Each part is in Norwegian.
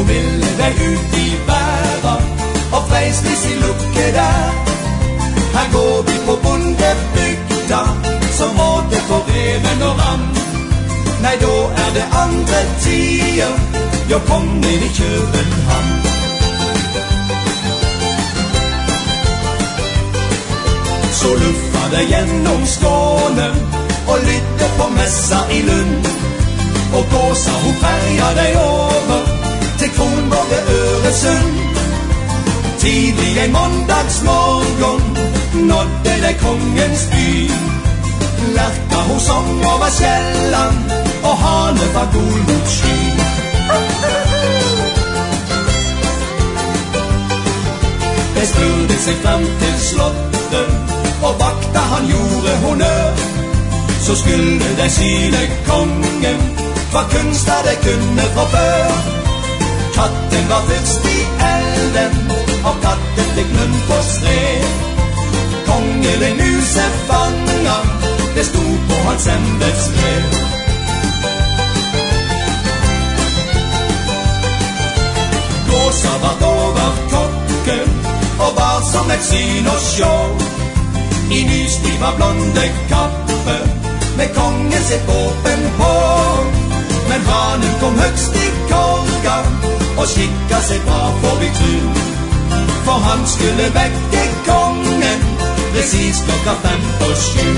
ville deg ut I verden, og freistis I lukke der. Her går vi på bondebygda, som måte for reven og ram. Nei, da det andre tider, jo kongen I København. Så luffa det gjennom Skåne, og lytte på messa I Lund. Og gåsa hun ferja deg over, til Kronborg Øresund. Tidlig en måndagsmorgon, nådde det kongens by. Lærka hun sång over Sjælland, og hane var gol mot sky. Det spurte seg fram til slottet, og vakta han gjorde honnør. Så skulle de syne kongen, hva kunster det kunne fra før. Katten var først I elden, og katten fikk munn på stred. Kongelig musefanga, det stod på hans embetsbrev. Gåsa vart over kokken, og var som et syn å sjå. I nystiva blonde kappe, med kongen sitt våpen på. Men hanen kom høgst I korga, og skikka seg bra for vi tru. For han skulle vekke kongen, precis klokka 5:07.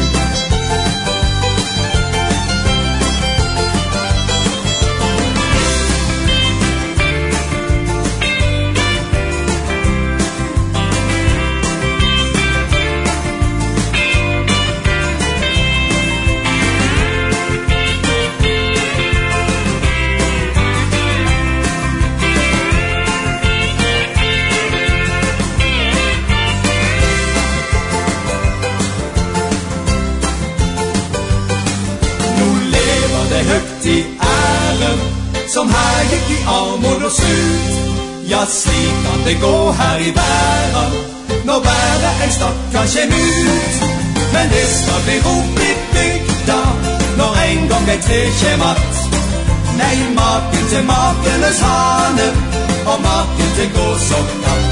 I æren, som her gikk I armod og slut. Ja, slik kan det gå her I verden, når bare en stakkar kjem ut. Men det skal bli rop I bygda, når en gang de tre kjem att. Nei, maken til makeløs hane, og maken til gås og katt.